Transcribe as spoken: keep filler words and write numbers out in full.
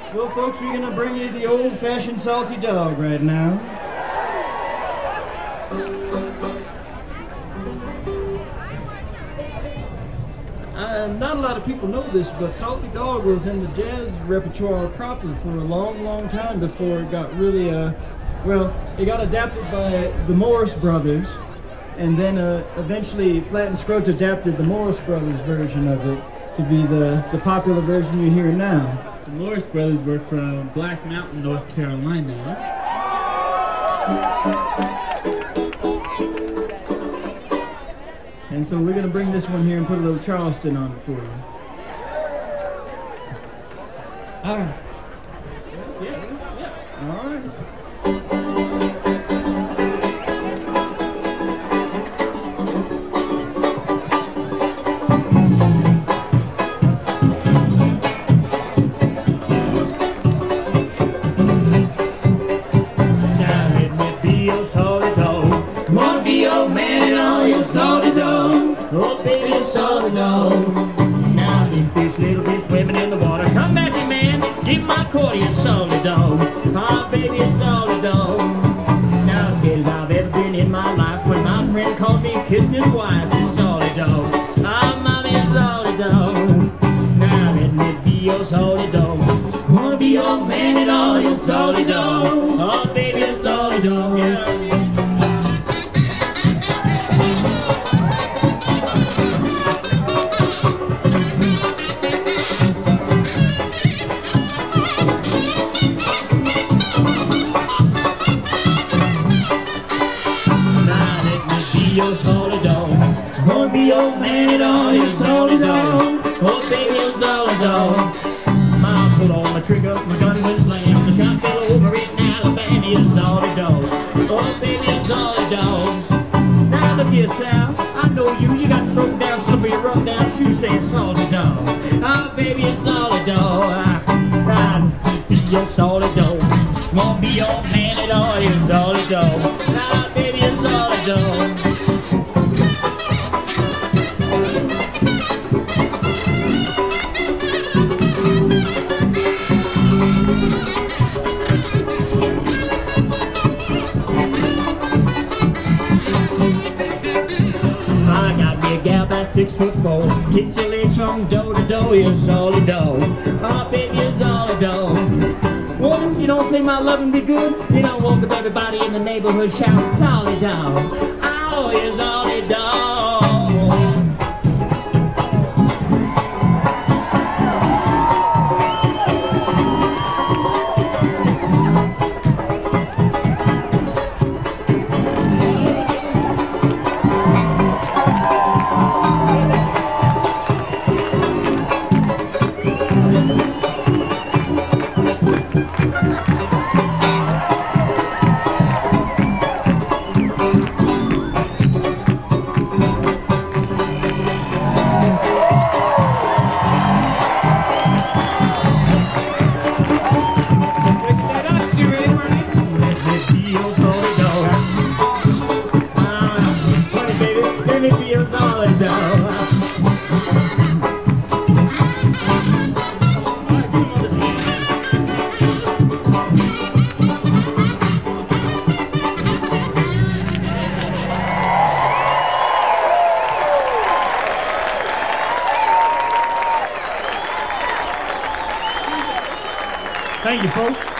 Well, folks, we're gonna bring you the old-fashioned salty dog right now. Uh, not a lot of people know this, but Salty Dog was in the jazz repertoire proper for a long, long time before it got really, uh, well, it got adapted by the Morris Brothers, and then uh, eventually Flatt and Scruggs adapted the Morris Brothers version of it to be the, the popular version you hear now. The Morris Brothers were from Black Mountain, North Carolina. And so we're going to bring this one here and put a little Charleston on it for you. All right. Yeah, yeah. All right. Oh, baby, it's salty dog. Now, big fish, little fish swimming in the water. Come back here, man. Give my quarter, you salty dog. Oh, baby, it's salty dog. Now, as scared as I've ever been in my life when my friend called me kissing his wife. It's salty dog. Oh, mommy, it's salty dog. Now, let me be your salty dog. Wanna be your man at all, you salty dog. Oh, baby, it's salty dog. Yeah. Your salty dog, won't be your man at all, you salty dog. Oh baby, you salty dog. Ma put on my trigger, my gun went slam. The shot fell over in Alabama, you salty dog. Oh baby, you salty dog. Now look here, Sal, I know you, you got to throw down some of your rub down shoes saying salty dog. Oh baby, you salty dog. I'll be your salty dog. Won't be your man at all, you salty dog. Ah baby, you salty dog. Six foot four, kicks your legs from door to door, you're salty dog. Oh, baby, you're salty dog. Woman, you don't think my loving be good? You don't walk up everybody in the neighborhood shouting salty dog. Oh, you're salty dog. Thank you, folks.